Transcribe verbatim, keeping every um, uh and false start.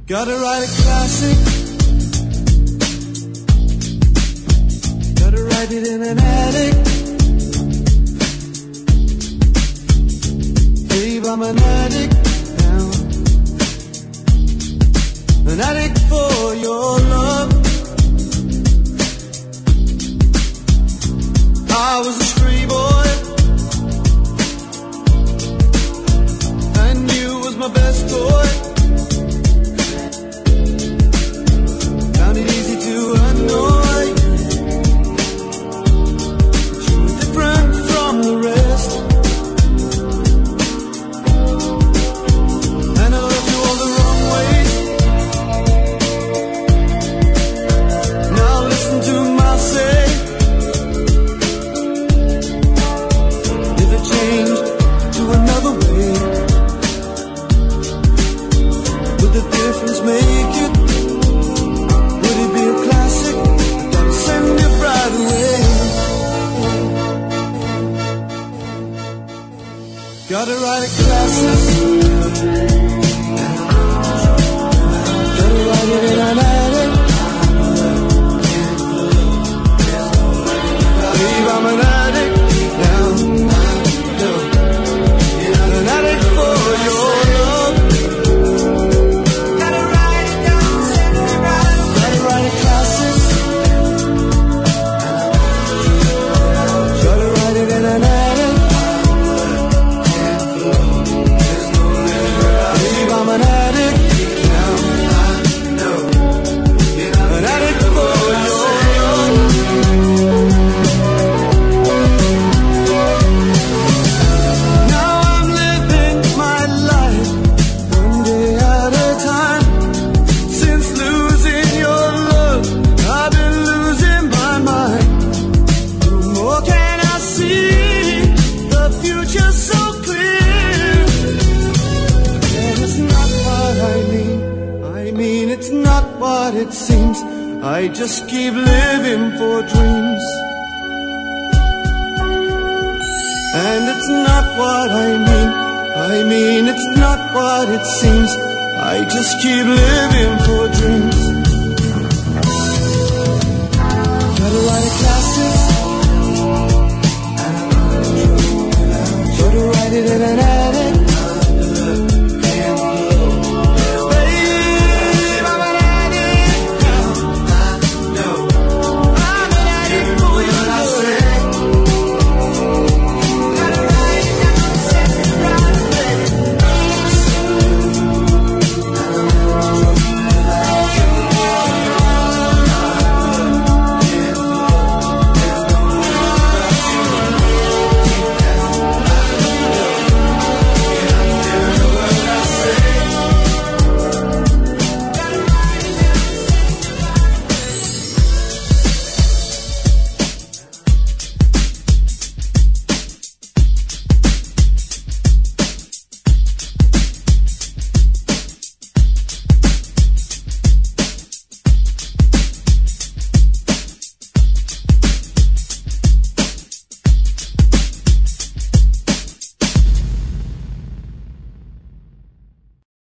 Gotta write a classic. Gotta write it in an attic. Babe, I'm an addict now. An addict for your love. I was a stray boy, and you was my best toy. Found it easy to annoy. You were different from the rest, and I loved you all the wrong ways. Now listen to my say. Changed to another way. Would the difference make it? Would it be a classic? I'd send it right away. Gotta write a classic. Gotta write it in an attic. Babe, I'm an addict now. An addict for your love. Gotta write it down, send it right away. Gotta write a classic. Gotta write it in an attic. Babe, I'm an addict now. An addict for your love. It seems I just keep living for dreams, and it's not what I mean. I mean it's not what it seems. I just keep living for dreams. Gotta write a classic. Gotta write it in an